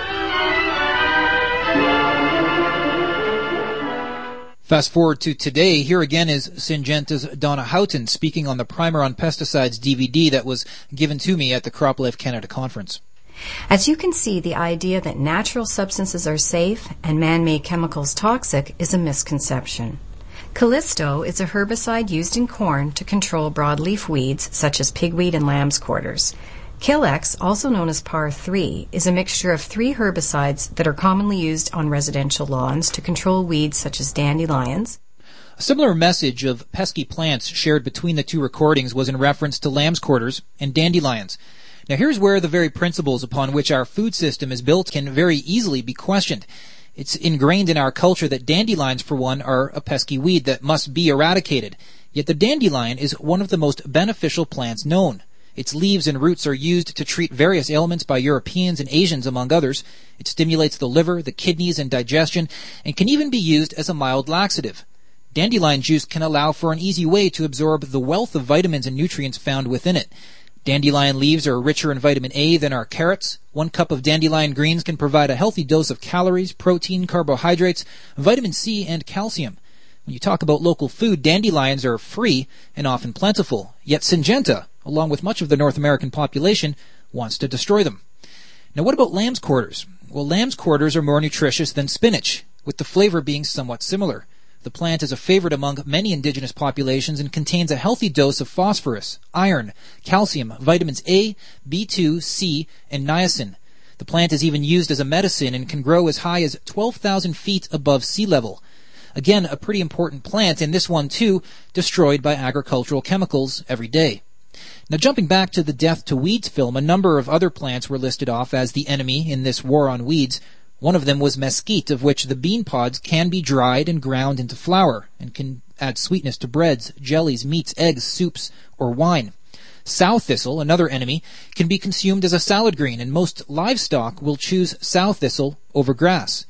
Fast forward to today. Here again is Syngenta's Donna Houghton speaking on the Primer on Pesticides D V D that was given to me at the CropLife Canada conference. As you can see, the idea that natural substances are safe and man-made chemicals toxic is a misconception. Callisto is a herbicide used in corn to control broadleaf weeds such as pigweed and lamb's quarters. Killex, also known as Par three, is a mixture of three herbicides that are commonly used on residential lawns to control weeds such as dandelions. A similar message of pesky plants shared between the two recordings was in reference to lamb's quarters and dandelions. Now here's where the very principles upon which our food system is built can very easily be questioned. It's ingrained in our culture that dandelions, for one, are a pesky weed that must be eradicated. Yet the dandelion is one of the most beneficial plants known. Its leaves and roots are used to treat various ailments by Europeans and Asians, among others. It stimulates the liver, the kidneys, and digestion, and can even be used as a mild laxative. Dandelion juice can allow for an easy way to absorb the wealth of vitamins and nutrients found within it. Dandelion leaves are richer in vitamin A than are carrots. One cup of dandelion greens can provide a healthy dose of calories, protein, carbohydrates, vitamin C, and calcium. When you talk about local food, dandelions are free and often plentiful. Yet Syngenta, along with much of the North American population, wants to destroy them. Now what about lamb's quarters? Well, lamb's quarters are more nutritious than spinach, with the flavor being somewhat similar. The plant is a favorite among many indigenous populations and contains a healthy dose of phosphorus, iron, calcium, vitamins A, B two, C, and niacin. The plant is even used as a medicine and can grow as high as twelve thousand feet above sea level. Again, a pretty important plant, and this one too, destroyed by agricultural chemicals every day. Now jumping back to the Death to Weeds film, a number of other plants were listed off as the enemy in this war on weeds. One of them was mesquite, of which the bean pods can be dried and ground into flour and can add sweetness to breads, jellies, meats, eggs, soups, or wine. Sow thistle, another enemy, can be consumed as a salad green, and most livestock will choose sow thistle over grass.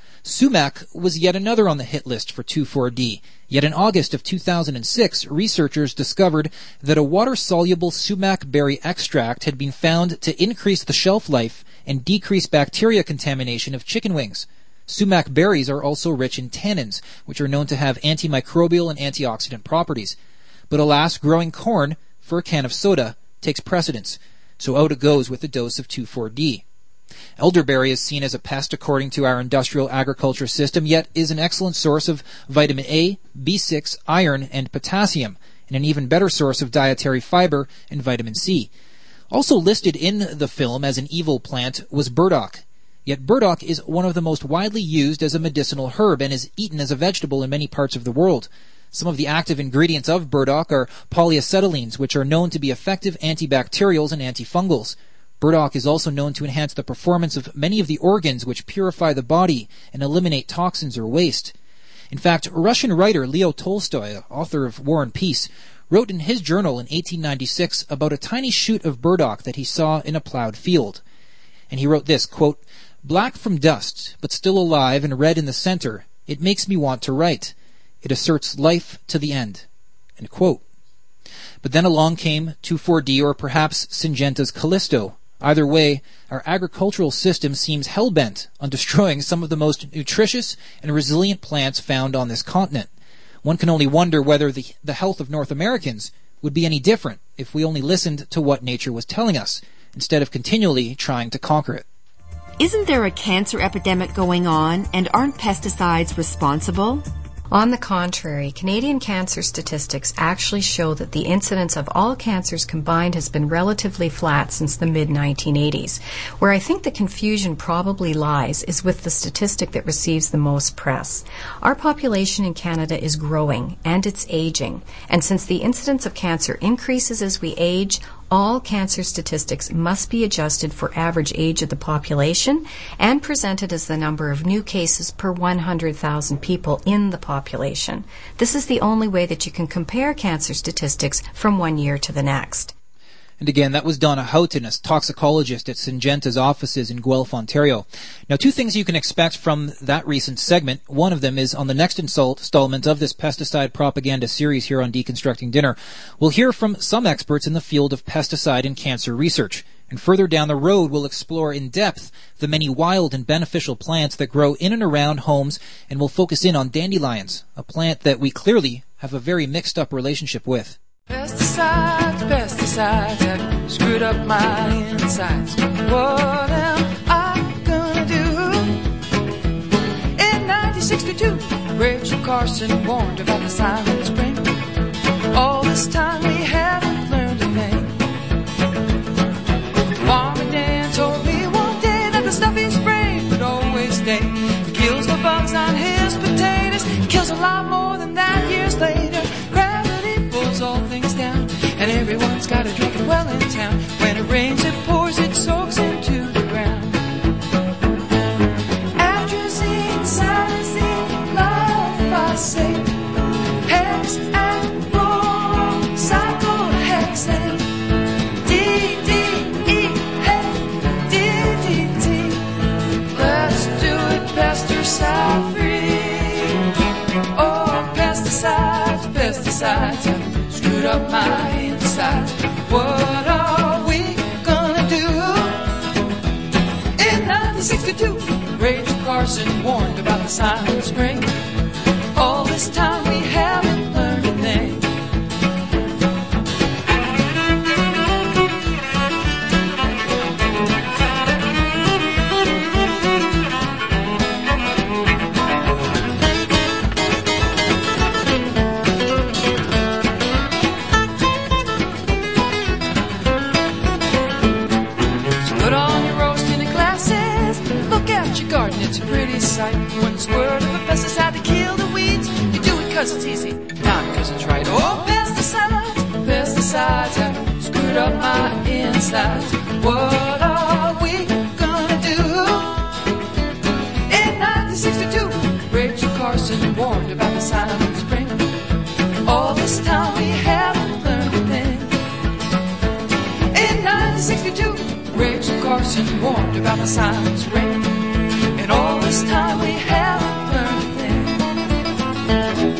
Sumac was yet another on the hit list for two four D. Yet in August of two thousand six, researchers discovered that a water-soluble sumac berry extract had been found to increase the shelf life and decrease bacteria contamination of chicken wings. Sumac berries are also rich in tannins, which are known to have antimicrobial and antioxidant properties. But alas, growing corn for a can of soda takes precedence, so out it goes with a dose of two four D. Elderberry is seen as a pest according to our industrial agriculture system, yet is an excellent source of vitamin A, B six, iron, and potassium, and an even better source of dietary fiber and vitamin C. Also listed in the film as an evil plant was burdock. Yet burdock is one of the most widely used as a medicinal herb and is eaten as a vegetable in many parts of the world. Some of the active ingredients of burdock are polyacetylenes, which are known to be effective antibacterials and antifungals. Burdock is also known to enhance the performance of many of the organs which purify the body and eliminate toxins or waste. In fact, Russian writer Leo Tolstoy, author of War and Peace, wrote in his journal in eighteen ninety-six about a tiny shoot of burdock that he saw in a plowed field. And he wrote this, quote, "Black from dust, but still alive and red in the center, it makes me want to write. It asserts life to the end." End quote. But then along came two four D or perhaps Syngenta's Callisto. Either way, our agricultural system seems hell-bent on destroying some of the most nutritious and resilient plants found on this continent. One can only wonder whether the, the health of North Americans would be any different if we only listened to what nature was telling us, instead of continually trying to conquer it. Isn't there a cancer epidemic going on, and aren't pesticides responsible? On the contrary, Canadian cancer statistics actually show that the incidence of all cancers combined has been relatively flat since the mid nineteen eighties. Where I think the confusion probably lies is with the statistic that receives the most press. Our population in Canada is growing, and it's aging, and since the incidence of cancer increases as we age, all cancer statistics must be adjusted for average age of the population and presented as the number of new cases per one hundred thousand people in the population. This is the only way that you can compare cancer statistics from one year to the next. And again, that was Donna Houghton, a toxicologist at Syngenta's offices in Guelph, Ontario. Now, two things you can expect from that recent segment. One of them is on the next installment of this pesticide propaganda series here on Deconstructing Dinner. We'll hear from some experts in the field of pesticide and cancer research. And further down the road, we'll explore in depth the many wild and beneficial plants that grow in and around homes, and we'll focus in on dandelions, a plant that we clearly have a very mixed up relationship with. Pesticides, pesticides have screwed up my insides. What am I gonna do? In nineteen sixty-two, Rachel Carson warned about the silent spring. All this time we haven't learned a thing. Farmer Dan told me one day that the stuff he sprayed would always stay. It kills the bugs on his potatoes, kills a lot more than that years later. All things down, and everyone's got a drinking well in town. When it rains, it pours, it soaks into the ground. Atrazine, cytosine, glyphosate, hex and boron, cyclohexane, D D E, hey, D D T. Let's do it pesticide free. Oh, pesticides, pesticides screwed up my insides. What are we gonna do? In nineteen sixty-two, Rachel Carson warned about the silent spring. All this time we haven't learned a thing. It's a pretty sight. One squirt of a pesticide to kill the weeds. You do it cause it's easy, not cause it's right. Oh, pesticides, pesticides have screwed up my insides. What are we gonna do? In nineteen sixty-two, Rachel Carson warned about the silent spring. All this time we haven't learned a thing. In nineteen sixty-two, Rachel Carson warned about the silent spring. And all this time we haven't learned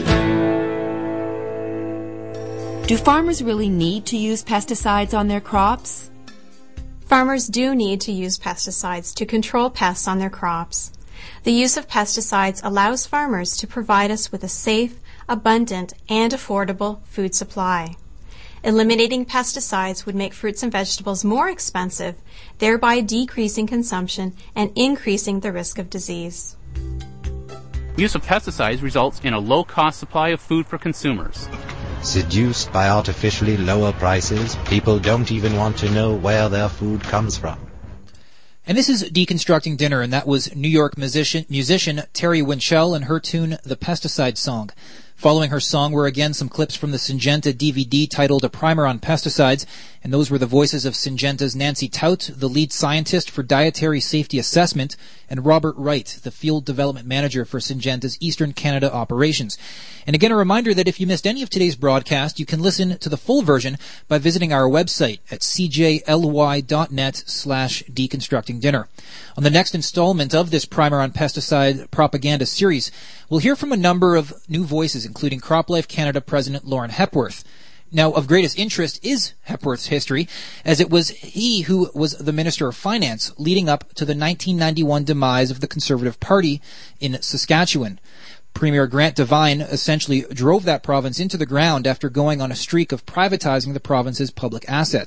a thing. Do farmers really need to use pesticides on their crops? Farmers do need to use pesticides to control pests on their crops. The use of pesticides allows farmers to provide us with a safe, abundant, and affordable food supply. Eliminating pesticides would make fruits and vegetables more expensive, thereby decreasing consumption and increasing the risk of disease. Use of pesticides results in a low-cost supply of food for consumers. Seduced by artificially lower prices, people don't even want to know where their food comes from. And this is Deconstructing Dinner, and that was New York musician, musician Terry Winchell and her tune, The Pesticide Song. Following her song were again some clips from the Syngenta D V D titled A Primer on Pesticides, and those were the voices of Syngenta's Nancy Tout, the lead scientist for dietary safety assessment, and Robert Wright, the field development manager for Syngenta's Eastern Canada operations. And again, a reminder that if you missed any of today's broadcast, you can listen to the full version by visiting our website at c j l y dot net slash deconstructing dinner. On the next installment of this Primer on Pesticide propaganda series, we'll hear from a number of new voices, including CropLife Canada President Lauren Hepworth. Now, of greatest interest is Hepworth's history, as it was he who was the Minister of Finance leading up to the nineteen ninety-one demise of the Conservative Party in Saskatchewan. Premier Grant Devine essentially drove that province into the ground after going on a streak of privatizing the province's public assets.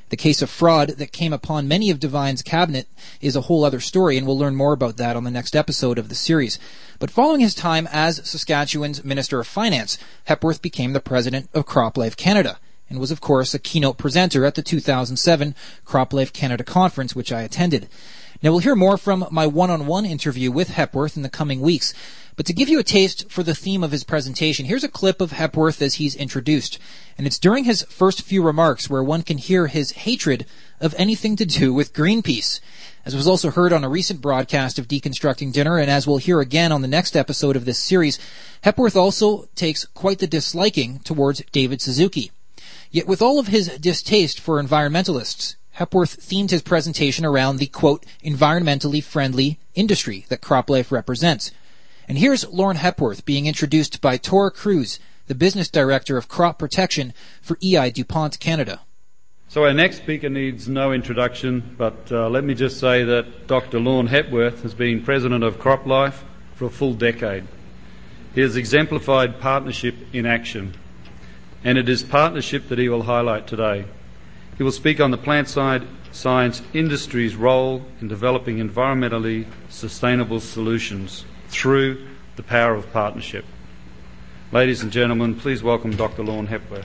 The case of fraud that came upon many of Devine's cabinet is a whole other story, and we'll learn more about that on the next episode of the series. But following his time as Saskatchewan's Minister of Finance, Hepworth became the president of CropLife Canada, and was of course a keynote presenter at the two thousand seven CropLife Canada conference, which I attended. Now we'll hear more from my one-on-one interview with Hepworth in the coming weeks. But to give you a taste for the theme of his presentation, here's a clip of Hepworth as he's introduced. And it's during his first few remarks where one can hear his hatred of anything to do with Greenpeace. As was also heard on a recent broadcast of Deconstructing Dinner, and as we'll hear again on the next episode of this series, Hepworth also takes quite the disliking towards David Suzuki. Yet with all of his distaste for environmentalists, Hepworth themed his presentation around the, quote, environmentally friendly industry that CropLife represents. And here's Lauren Hepworth being introduced by Tor Cruz, the business director of crop protection for E I DuPont Canada. So our next speaker needs no introduction, but uh, let me just say that Doctor Lauren Hepworth has been president of CropLife for a full decade. He has exemplified partnership in action, and it is partnership that he will highlight today. He will speak on the plant science industry's role in developing environmentally sustainable solutions through the power of partnership. Ladies and gentlemen, please welcome Doctor Lauren Hepworth.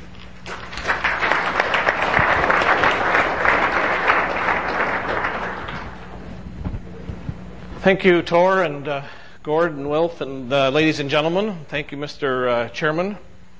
Thank you, Tor and uh, Gord and Wilf, and uh, ladies and gentlemen. Thank you, Mister Uh, Chairman.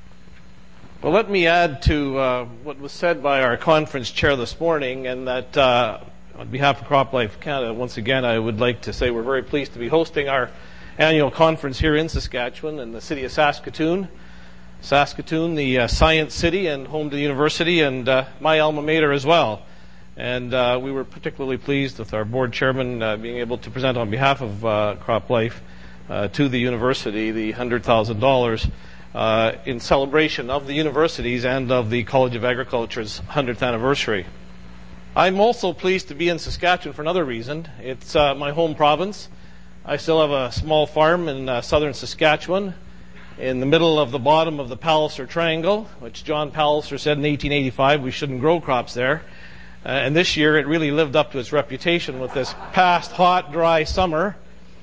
Well, let me add to uh, what was said by our conference chair this morning, and that uh, on behalf of CropLife Canada, once again, I would like to say we're very pleased to be hosting our annual conference here in Saskatchewan in the city of Saskatoon. Saskatoon, the uh, science city and home to the university, and uh, my alma mater as well. And uh, we were particularly pleased with our board chairman uh, being able to present on behalf of uh, CropLife uh, to the university the one hundred thousand dollars uh, in celebration of the universities and of the College of Agriculture's one hundredth anniversary. I'm also pleased to be in Saskatchewan for another reason. It's uh, my home province. I still have a small farm in uh, southern Saskatchewan in the middle of the bottom of the Palliser Triangle, which John Palliser said in eighteen eighty-five we shouldn't grow crops there. Uh, and this year it really lived up to its reputation with this past hot, dry summer.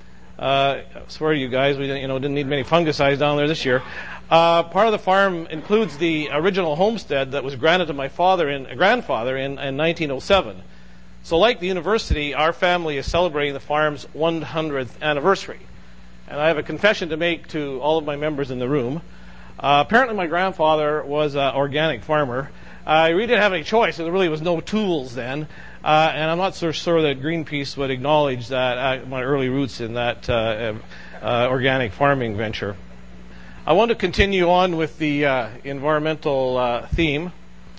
Uh, I swear to you guys, we didn't, you know, didn't need many fungicides down there this year. Uh, part of the farm includes the original homestead that was granted to my father and grandfather in, in nineteen oh seven. So like the university, our family is celebrating the farm's one hundredth anniversary. And I have a confession to make to all of my members in the room. Uh, apparently my grandfather was an organic farmer. I really didn't have any choice. There really was no tools then. Uh, and I'm not so sure that Greenpeace would acknowledge that uh, my early roots in that uh, uh, organic farming venture. I want to continue on with the uh, environmental uh, theme.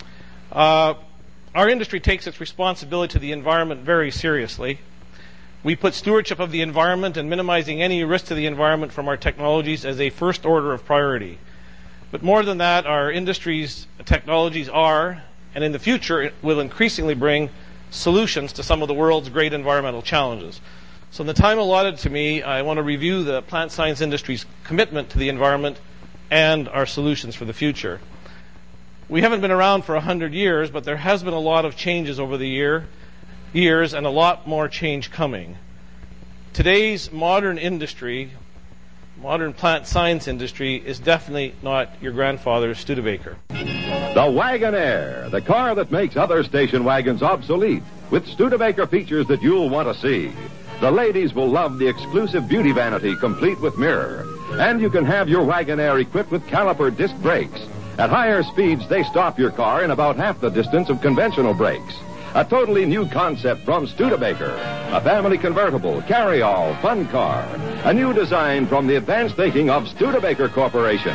Uh, Our industry takes its responsibility to the environment very seriously. We put stewardship of the environment and minimizing any risk to the environment from our technologies as a first order of priority. But more than that, our industry's technologies are, and in the future, will increasingly bring solutions to some of the world's great environmental challenges. So in the time allotted to me, I want to review the plant science industry's commitment to the environment and our solutions for the future. We haven't been around for a hundred years, but there has been a lot of changes over the year, years and a lot more change coming. Today's modern industry, modern plant science industry, is definitely not your grandfather's Studebaker. The Wagonaire, the car that makes other station wagons obsolete, with Studebaker features that you'll want to see. The ladies will love the exclusive beauty vanity complete with mirror. And you can have your Wagonaire equipped with caliper disc brakes. At higher speeds, they stop your car in about half the distance of conventional brakes. A totally new concept from Studebaker. A family convertible, carry-all, fun car. A new design from the advanced thinking of Studebaker Corporation.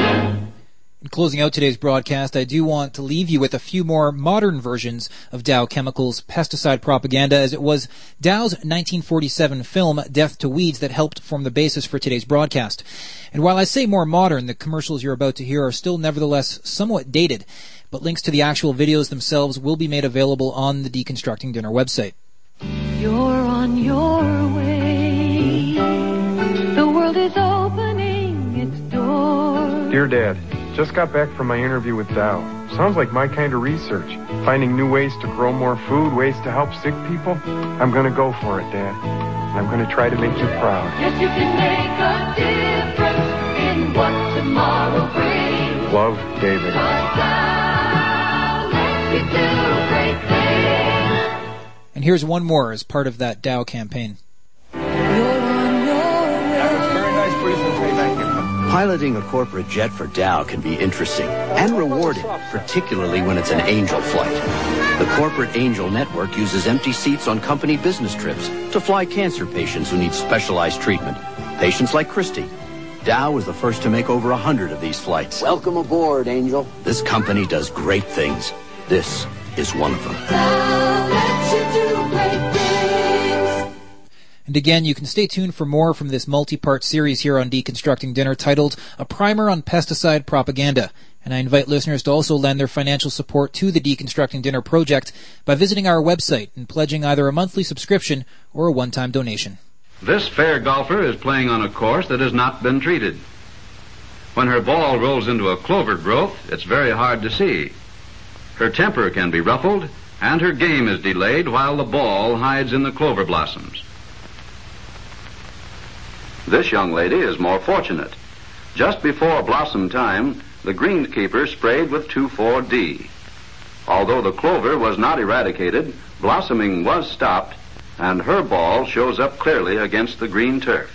In closing out today's broadcast, I do want to leave you with a few more modern versions of Dow Chemical's pesticide propaganda, as it was Dow's nineteen forty-seven film, Death to Weeds, that helped form the basis for today's broadcast. And while I say more modern, the commercials you're about to hear are still nevertheless somewhat dated, but links to the actual videos themselves will be made available on the Deconstructing Dinner website. You're on your way. The world is opening its doors. Dear Dad, just got back from my interview with Dow. Sounds like my kind of research. Finding new ways to grow more food, ways to help sick people. I'm going to go for it, Dad. And I'm going to try to make you proud. Yes, you can make a difference in what tomorrow brings. Love, David. Dow makes you do great things. And here's one more as part of that Dow campaign. Piloting a corporate jet for Dow can be interesting and rewarding, particularly when it's an angel flight. The Corporate Angel Network uses empty seats on company business trips to fly cancer patients who need specialized treatment. Patients like Christy. Dow was the first to make over a hundred of these flights. Welcome aboard, Angel. This company does great things. This is one of them. Dow lets you do great things. And again, you can stay tuned for more from this multi-part series here on Deconstructing Dinner titled A Primer on Pesticide Propaganda. And I invite listeners to also lend their financial support to the Deconstructing Dinner project by visiting our website and pledging either a monthly subscription or a one-time donation. This fair golfer is playing on a course that has not been treated. When her ball rolls into a clover growth, it's very hard to see. Her temper can be ruffled, and her game is delayed while the ball hides in the clover blossoms. This young lady is more fortunate. Just before blossom time, the greenskeeper sprayed with two four D. Although the clover was not eradicated, blossoming was stopped, and her ball shows up clearly against the green turf.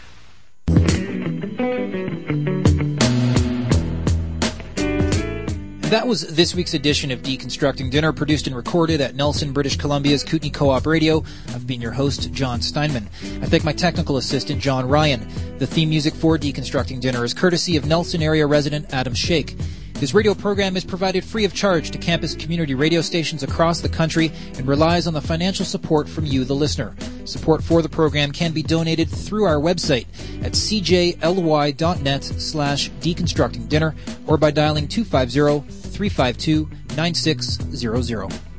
That was this week's edition of Deconstructing Dinner, produced and recorded at Nelson, British Columbia's Kootenai Co-op Radio. I've been your host, John Steinman. I thank my technical assistant, John Ryan. The theme music for Deconstructing Dinner is courtesy of Nelson area resident Adam Shake. This radio program is provided free of charge to campus community radio stations across the country and relies on the financial support from you, the listener. Support for the program can be donated through our website at c j l y dot net slash deconstructing dinner or by dialing two five zero, three five two, nine six zero zero.